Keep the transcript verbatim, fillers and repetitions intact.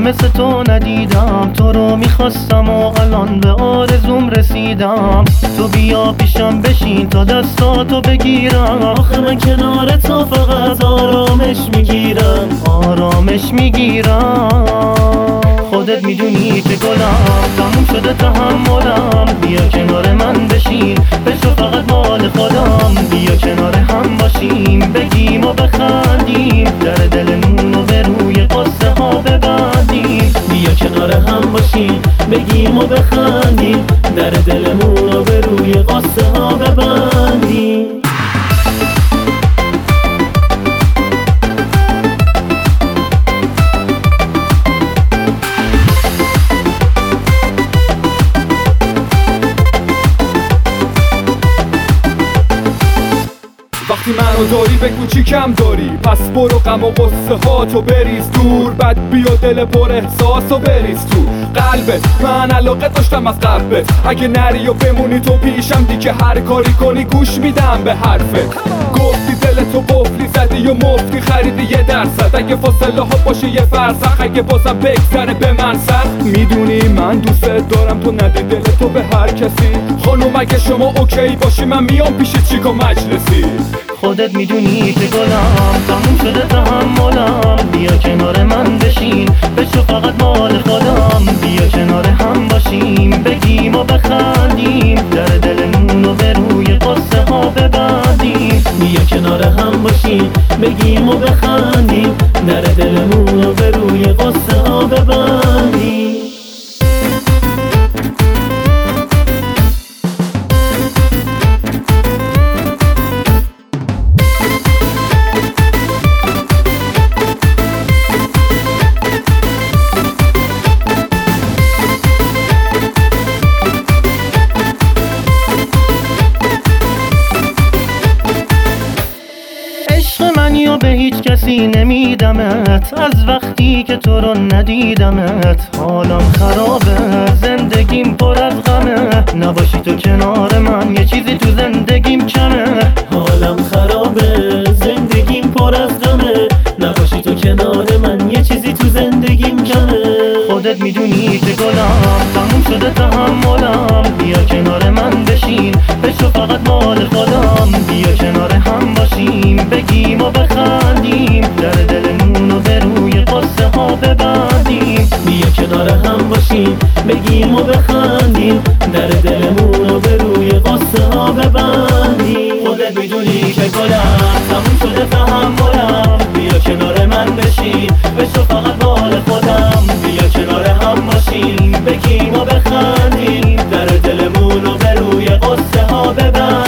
مثل تو ندیدم، تو رو میخواستم و الان به آرزوم رسیدم. تو بیا پیشم بشین تا دستاتو بگیرم، آخه من کنار تو فقط آرامش میگیرم، آرامش میگیرم. خودت میدونی که گلم تموم شده تحملم، بیا کنار من بشین بشو فقط مال خودم. بیا کنار هم باشیم بگیم و بخندیم، در دلمون رو به روی قصه ها ببندیم. بیا کنار هم باشیم بگیم و بخندیم، در دلمون رو به روی قصه ها ببندیم. وقتی منو داری به کوچیکم داری، پس برو غم و قصه ها تو بریز دور، بعد بیا دل پر احساس و بریز تو قلبت. من علاقه داشتم از قلبت، اگه نری و بمونی تو پیشم دیگه هر کاری کنی گوش میدم به حرفت. گفتی دل تو قفلی زدی و مفتی خریدی یه درصد، اگه فاصله ها باشه یه فرسخ، اگه بازم بگذره به من سخت. میدونی من دوست دارم تو ندی دل تو به هر کسی، خانوم اگه شما اوکی باشی من میام پیش چیک و مجلسی. خودت میدونی که گلم تموم شده تحملم، بیا کنار من بشین بشو فقط مال خودم. بیا کنار هم باشیم بگیم و بخندیم، در دلمون رو به روی قصه ها ببندیم. بیا کنار هم باشیم بگیم و بخندیم، در دلمون رو به روی قصه ها ببندیم. یا به هیچ کسی نمیدمت، از وقتی که تو رو ندیدمت حالم خرابه، زندگیم پر از غمه. نباشی تو کنار من یه چیزی تو زندگیم کمه، حالم خرابه زندگیم پر از غمه. نباشی تو کنار من یه چیزی تو زندگیم کمه. خودت میدونی که گلم تموم شده تحملم، بیا کنار من بشین بشو فقط مال خودم. بیا کنار هم باشیم بگیم و بخندیم، در دلمون رو به روی قصه ها ببندیم. بیا کنار هم باشیم بگیم و بخندیم، در دلمون رو به روی قصه ها ببندیم. خودت میدونی که گلم تموم شده تحملم، بیا کنار من بشین بشو فقط مال خودم. بیا کنار هم باشیم بگیم و بخندیم، در دلمون رو به روی قصه ها ببندیم.